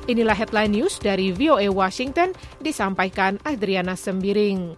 Inilah headline news dari VOA Washington, disampaikan Adriana Sembiring.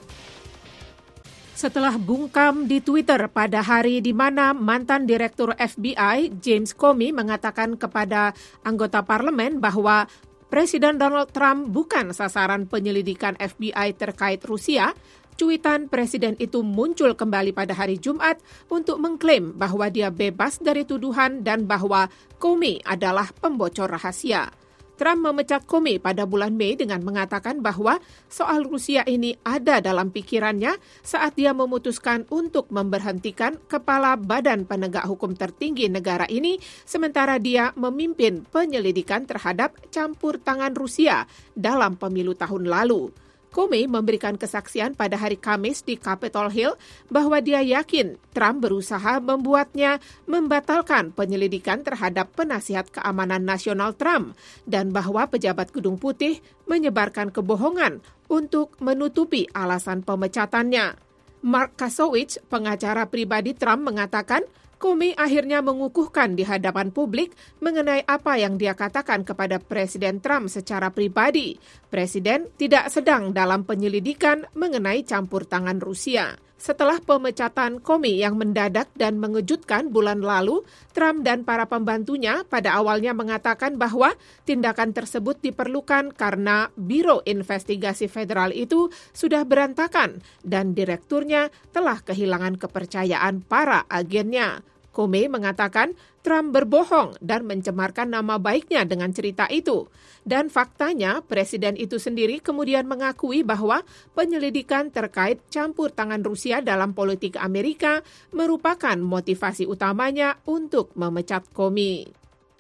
Setelah bungkam di Twitter pada hari di mana mantan Direktur FBI James Comey mengatakan kepada anggota parlemen bahwa Presiden Donald Trump bukan sasaran penyelidikan FBI terkait Rusia, cuitan presiden itu muncul kembali pada hari Jumat untuk mengklaim bahwa dia bebas dari tuduhan dan bahwa Comey adalah pembocor rahasia. Trump memecat Comey pada bulan Mei dengan mengatakan bahwa soal Rusia ini ada dalam pikirannya saat dia memutuskan untuk memberhentikan kepala Badan Penegak Hukum tertinggi negara ini, sementara dia memimpin penyelidikan terhadap campur tangan Rusia dalam pemilu tahun lalu. Comey memberikan kesaksian pada hari Kamis di Capitol Hill bahwa dia yakin Trump berusaha membuatnya membatalkan penyelidikan terhadap penasihat keamanan nasional Trump dan bahwa pejabat Gedung Putih menyebarkan kebohongan untuk menutupi alasan pemecatannya. Mark Kasowitz, pengacara pribadi Trump, mengatakan Comey akhirnya mengukuhkan di hadapan publik mengenai apa yang dia katakan kepada Presiden Trump secara pribadi. Presiden tidak sedang dalam penyelidikan mengenai campur tangan Rusia. Setelah pemecatan Comey yang mendadak dan mengejutkan bulan lalu, Trump dan para pembantunya pada awalnya mengatakan bahwa tindakan tersebut diperlukan karena Biro Investigasi Federal itu sudah berantakan dan direkturnya telah kehilangan kepercayaan para agennya. Comey mengatakan Trump berbohong dan mencemarkan nama baiknya dengan cerita itu. Dan faktanya, presiden itu sendiri kemudian mengakui bahwa penyelidikan terkait campur tangan Rusia dalam politik Amerika merupakan motivasi utamanya untuk memecat Comey.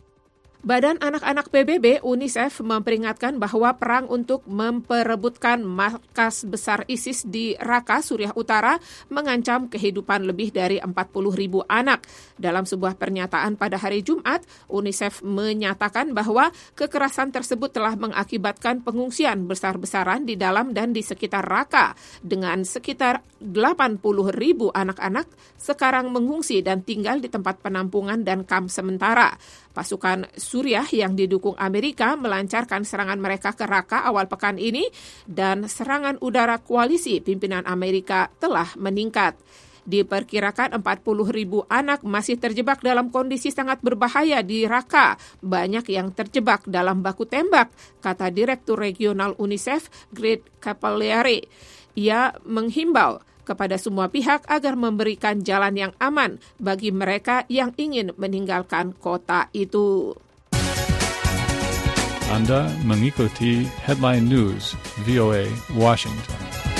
Badan Anak-anak PBB UNICEF memperingatkan bahwa perang untuk memperebutkan markas besar ISIS di Raqqa, Suriah Utara, mengancam kehidupan lebih dari 40.000 anak. Dalam sebuah pernyataan pada hari Jumat, UNICEF menyatakan bahwa kekerasan tersebut telah mengakibatkan pengungsian besar-besaran di dalam dan di sekitar Raqqa, dengan sekitar 80.000 anak-anak sekarang mengungsi dan tinggal di tempat penampungan dan kamp sementara. Pasukan Suriah yang didukung Amerika melancarkan serangan mereka ke Raqqa awal pekan ini dan serangan udara koalisi pimpinan Amerika telah meningkat. Diperkirakan 40.000 anak masih terjebak dalam kondisi sangat berbahaya di Raqqa. Banyak yang terjebak dalam baku tembak, kata Direktur Regional UNICEF, Greg Capelliere. Ia menghimbau kepada semua pihak agar memberikan jalan yang aman bagi mereka yang ingin meninggalkan kota itu. Anda mengikuti Headline News VOA Washington.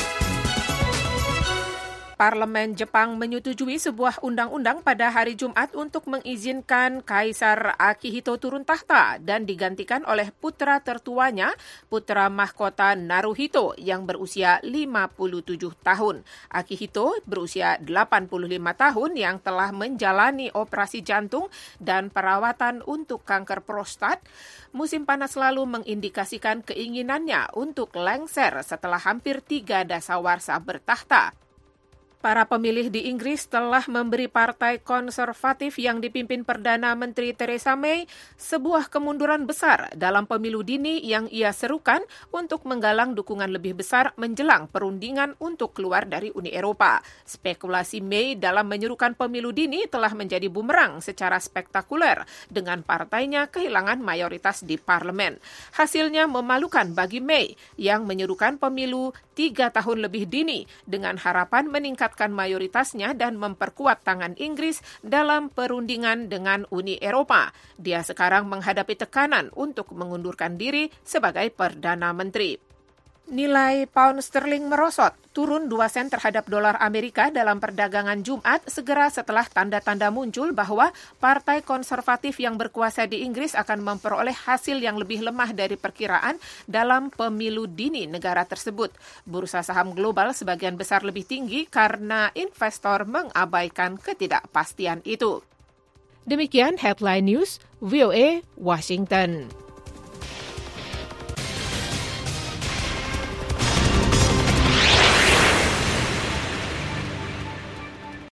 Parlemen Jepang menyetujui sebuah undang-undang pada hari Jumat untuk mengizinkan Kaisar Akihito turun tahta dan digantikan oleh putra tertuanya, putra mahkota Naruhito yang berusia 57 tahun. Akihito berusia 85 tahun yang telah menjalani operasi jantung dan perawatan untuk kanker prostat. Musim panas lalu mengindikasikan keinginannya untuk lengser setelah hampir 3 dasawarsa bertahta. Para pemilih di Inggris telah memberi Partai Konservatif yang dipimpin Perdana Menteri Theresa May sebuah kemunduran besar dalam pemilu dini yang ia serukan untuk menggalang dukungan lebih besar menjelang perundingan untuk keluar dari Uni Eropa. Spekulasi May dalam menyerukan pemilu dini telah menjadi bumerang secara spektakuler dengan partainya kehilangan mayoritas di parlemen. Hasilnya memalukan bagi May yang menyerukan pemilu 3 tahun lebih dini dengan harapan meningkatkan mayoritasnya dan memperkuat tangan Inggris dalam perundingan dengan Uni Eropa. Dia sekarang menghadapi tekanan untuk mengundurkan diri sebagai Perdana Menteri. Nilai pound sterling merosot, turun 2 sen terhadap dolar Amerika dalam perdagangan Jumat segera setelah tanda-tanda muncul bahwa Partai Konservatif yang berkuasa di Inggris akan memperoleh hasil yang lebih lemah dari perkiraan dalam pemilu dini negara tersebut. Bursa saham global sebagian besar lebih tinggi karena investor mengabaikan ketidakpastian itu. Demikian Headline News VOA Washington.